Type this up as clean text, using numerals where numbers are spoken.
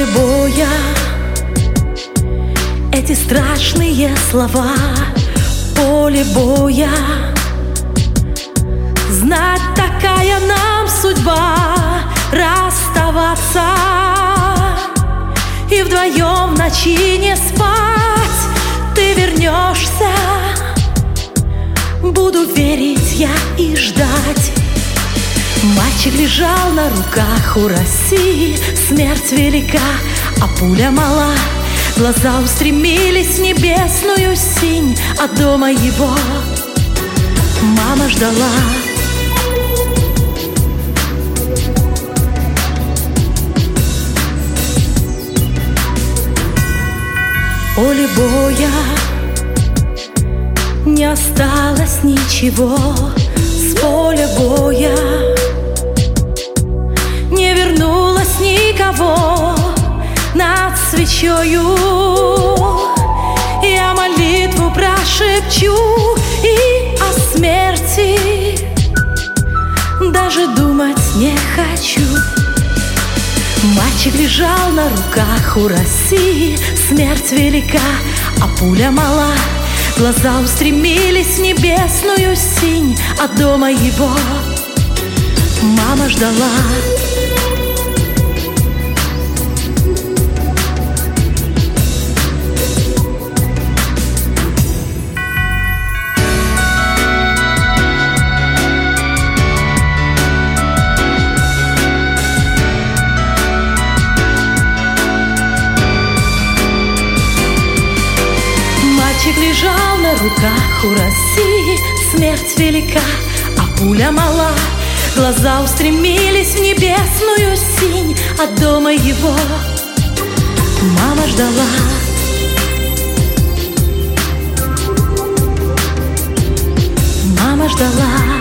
поле боя эти страшные слова. Поле боя, знать, такая нам судьба, расставаться и вдвоем в ночи не спать. Ты вернешься, буду верить я и ждать. Мальчик лежал на руках у России, смерть велика, а пуля мала. Глаза устремились в небесную синь, а дома его мама ждала. Поле боя, не осталось ничего с поля боя. Не вернулось никого над свечою. Я молитву прошепчу и о смерти даже думать не хочу. Мальчик лежал на руках у России, смерть велика, а пуля мала. Глаза устремились в небесную синь, а дома его мама ждала. Мальчик лежал на руках у России, смерть велика, а пуля мала. Глаза устремились в небесную синь, а дома его мама ждала. Мама ждала.